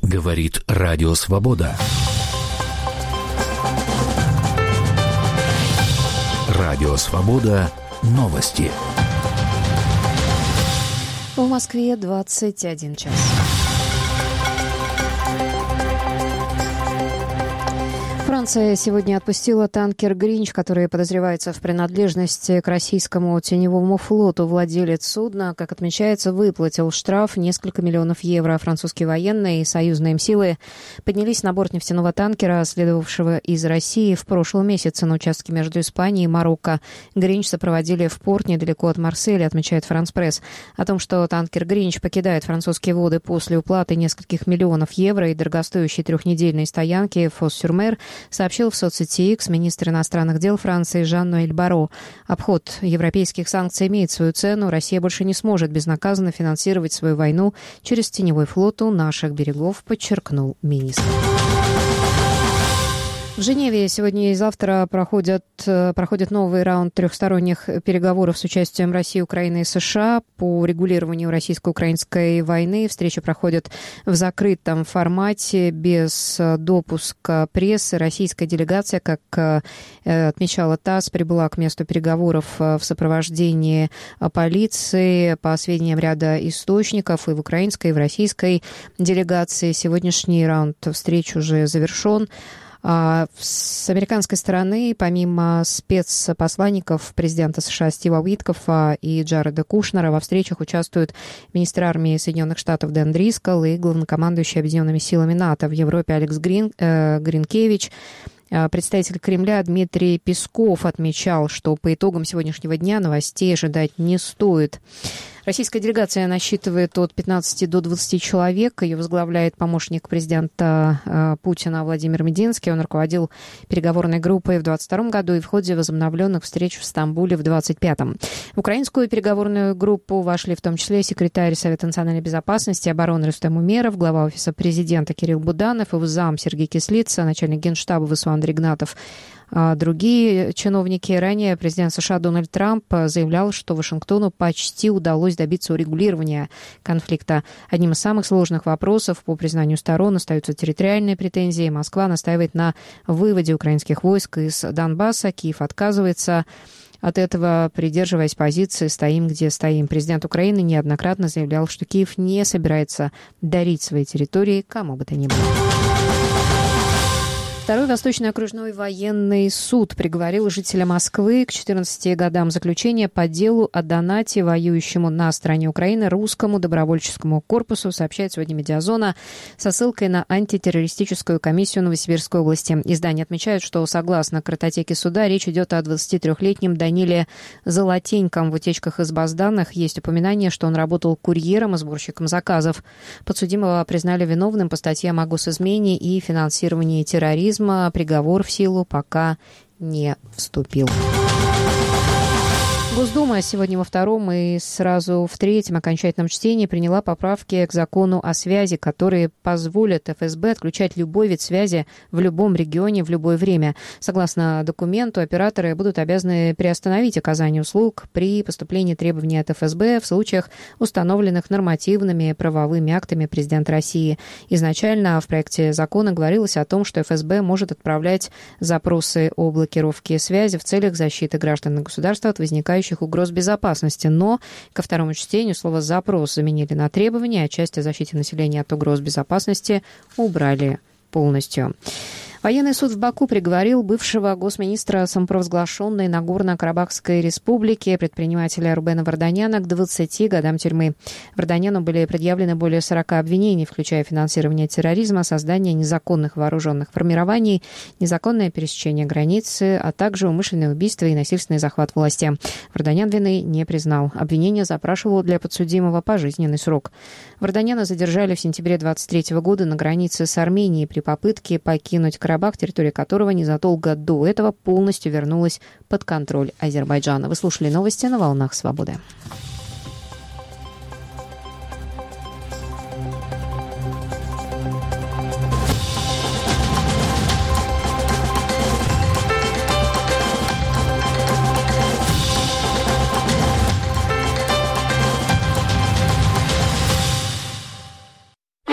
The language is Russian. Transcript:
Говорит Радио Свобода. Радио Свобода. Новости. В Москве 21 час. Франция сегодня отпустила танкер «Гринч», который подозревается в принадлежности к российскому теневому флоту. Владелец судна, как отмечается, выплатил штраф несколько миллионов евро. Французские военные и союзные им силы поднялись на борт нефтяного танкера, следовавшего из России в прошлом месяце на участке между Испанией и Марокко. «Гринч» сопроводили в порт недалеко от Марселя, отмечает «Франс Пресс». О том, что танкер «Гринч» покидает французские воды после уплаты нескольких миллионов евро и дорогостоящей трехнедельной стоянки в Фос-сюр-Мер, сообщил в соцсети X министр иностранных дел Франции Жан-Ноэль Барро. Обход европейских санкций имеет свою цену. Россия больше не сможет безнаказанно финансировать свою войну через теневой флот у наших берегов, подчеркнул министр. В Женеве сегодня и завтра проходит новый раунд трехсторонних переговоров с участием России, Украины и США по регулированию российско-украинской войны. Встреча проходит в закрытом формате, без допуска прессы. Российская делегация, как отмечала ТАСС, прибыла к месту переговоров в сопровождении полиции. По сведениям ряда источников, и в украинской, и в российской делегации сегодняшний раунд встреч уже завершен. С американской стороны, помимо спецпосланников президента США Стива Уиткофа и Джареда Кушнера, во встречах участвуют министр армии Соединенных Штатов Дэн Дрискл и главнокомандующий Объединенными силами НАТО в Европе Алекс Гринкевич. Представитель Кремля Дмитрий Песков отмечал, что по итогам сегодняшнего дня новостей ожидать не стоит. Российская делегация насчитывает от 15 до 20 человек. Ее возглавляет помощник президента Путина Владимир Мединский. Он руководил переговорной группой в 2022 году и в ходе возобновленных встреч в Стамбуле в 2025. В украинскую переговорную группу вошли в том числе секретарь Совета национальной безопасности и обороны Рустем Умеров, глава Офиса президента Кирилл Буданов, его зам Сергей Кислица, начальник Генштаба ВСУ Андрей Игнатов. Другие чиновники. Ранее президент США Дональд Трамп заявлял, что Вашингтону почти удалось добиться урегулирования конфликта. Одним из самых сложных вопросов по признанию сторон остаются территориальные претензии. Москва настаивает на выводе украинских войск из Донбасса. Киев отказывается от этого, придерживаясь позиции «стоим, где стоим». Президент Украины неоднократно заявлял, что Киев не собирается дарить свои территории кому бы то ни было. Второй Восточный окружной военный суд приговорил жителя Москвы к 14 годам заключения по делу о донате воюющему на стороне Украины русскому добровольческому корпусу, сообщает сегодня «Медиазона» со ссылкой на антитеррористическую комиссию Новосибирской области. Издание отмечает, что согласно картотеке суда речь идет о 23-летнем Даниле Золотеньком. В утечках из баз данных есть упоминание, что он работал курьером и сборщиком заказов. Подсудимого признали виновным по статьям о госизмене и финансировании терроризма. Приговор в силу пока не вступил. Госдума сегодня во втором и сразу в третьем окончательном чтении приняла поправки к закону о связи, которые позволят ФСБ отключать любой вид связи в любом регионе в любое время. Согласно документу, операторы будут обязаны приостановить оказание услуг при поступлении требований от ФСБ в случаях, установленных нормативными правовыми актами президента России. Изначально в проекте закона говорилось о том, что ФСБ может отправлять запросы о блокировке связи в целях защиты граждан и государства от возникающих угроз безопасности. Но ко второму чтению слово «запрос» заменили на «требования», а часть о защите населения от угроз безопасности убрали полностью. Военный суд в Баку приговорил бывшего госминистра самопровозглашенной Нагорно-Карабахской республики предпринимателя Рубена Варданяна к 20 годам тюрьмы. Варданяну были предъявлены более 40 обвинений, включая финансирование терроризма, создание незаконных вооруженных формирований, незаконное пересечение границы, а также умышленное убийство и насильственный захват власти. Варданян вины не признал. Обвинение запрашивало для подсудимого пожизненный срок. Варданяна задержали в сентябре 2023 года на границе с Арменией при попытке покинуть Карабах, территория которого незадолго до этого полностью вернулась под контроль Азербайджана. Вы слушали новости на «Волнах Свободы».